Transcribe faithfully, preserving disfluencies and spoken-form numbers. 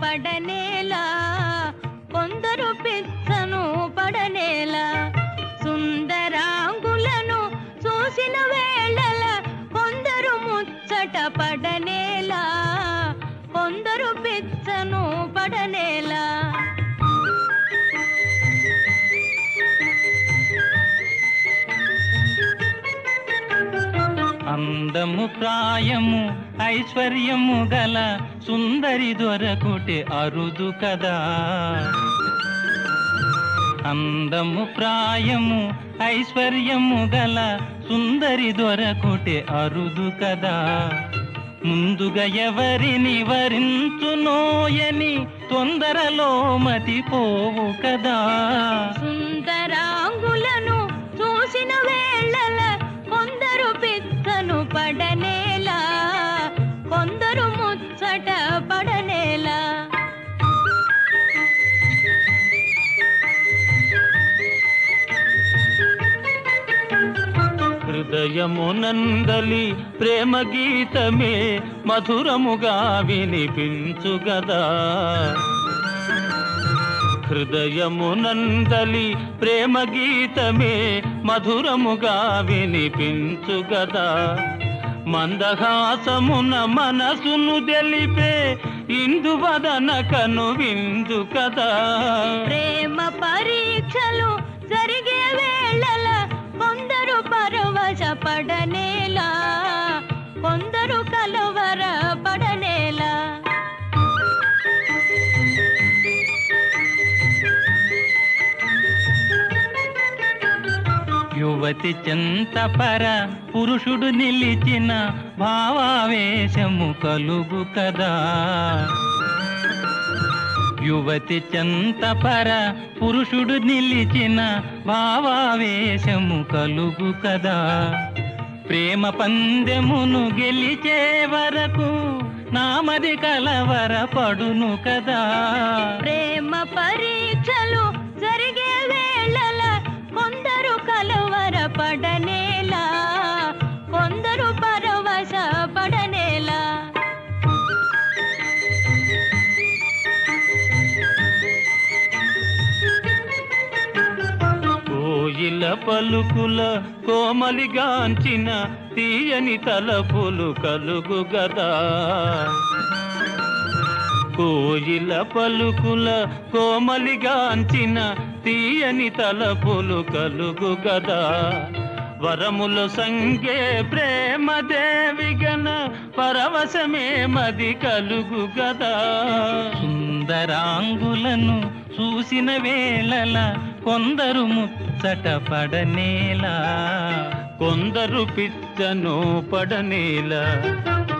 పడనేలా, కొందరు పిచ్చను పడనేలా. సుందరాంగులను చూసిన వేళల కొందరు ముచ్చట పడనేలా, కొందరు పిచ్చను పడనేలా. అందము ప్రాయము ఐశ్వర్యము గల సుందరి దొరకుటే అరుదు కదా. అందము ప్రాయము ఐశ్వర్యము గల సుందరి దొరకుటే అరుదు కదా. ముందుగా ఎవరిని వరించునోయని తొందరలో మతిపోవు కదా. సుందరాంగులను చూసిన వేళల కొందరు పిచ్చను పడనేలా, కొందరు ముచ్చట పడనేలా. హృదయమునందలి ప్రేమ గీతమే మధురముగా వినిపించుగదా. హృదయమునందలి ప్రేమ గీతమే మధురముగా వినిపించుగదా. మందహాసమున మనసును తెలిపే ఇందువదన కను విందు కదా. ప్రేమ పరీక్షలు జరిగే వేళల కొందరు పరవశ పడనేలా, కొందరు కలవర పడనేలా. యువతి చెంతపర పురుషుడు నిలిచిన భావావేశము కలుగు కదా. యువతి చెంతపర పురుషుడు నిలిచిన భావావేశము కలుగు కదా. ప్రేమ పందెమును గెలిచే వరకు నామది కలవర పడును కదా. ప్రేమ పరీక్షలు జరిగే వేళల కొందరు కలవర పడనేలా, కొందరు పరవశ పడనేలా. కోయిల పలుకుల కోమలిగాంచిన తీయని తలపులు కలుగు గదా. కోయిల పలుకుల కోమలిగాంచిన తీయని తలపులు కలుగు గదా. వరములు సంగే ప్రేమ దేవిగన పరవశమే మది కలుగు గదా. సుందరాంగులను చూసిన వేళల కొందరు ముచ్చట పడనేలా, కొందరు పిచ్చను పడనేలా.